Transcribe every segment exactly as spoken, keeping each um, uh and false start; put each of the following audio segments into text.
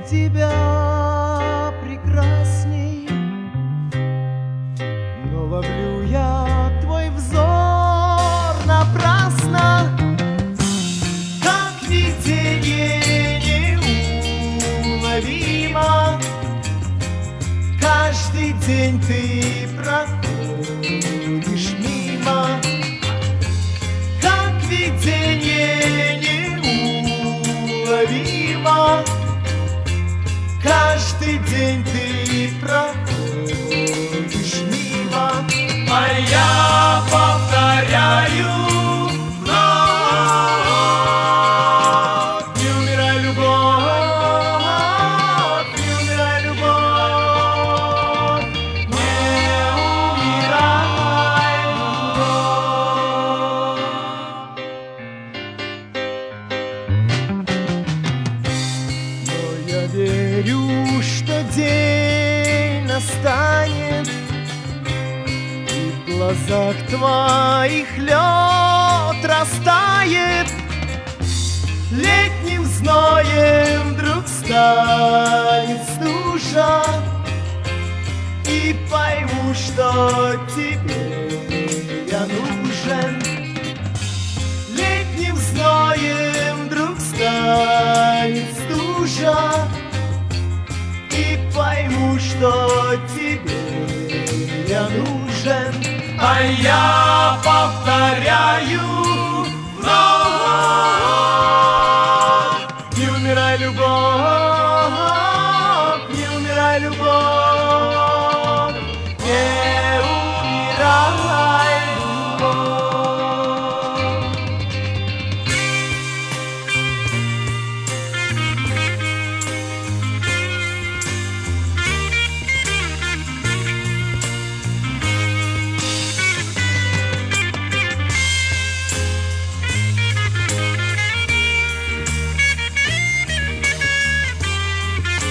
тебя прекрасней, но ловлю я твой взор напрасно, как видение неуловимо. Каждый день ты проходишь мимо, как видение неуловимо. Каждый день ты проходишь мимо, а я повторяю вновь: не умирай, любовь, не умирай, любовь, не умирай, любовь. Но я верю, что день настанет, и в глазах твоих лед растает. Летним зноем вдруг станет стужа, и пойму, что тебе я нужен. Летним зноем вдруг станет стужа, и пойму, что тебе я нужен. А я повторяю вновь: не умирай, любовь, не умирай, любовь, не умирай,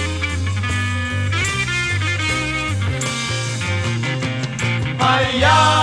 а я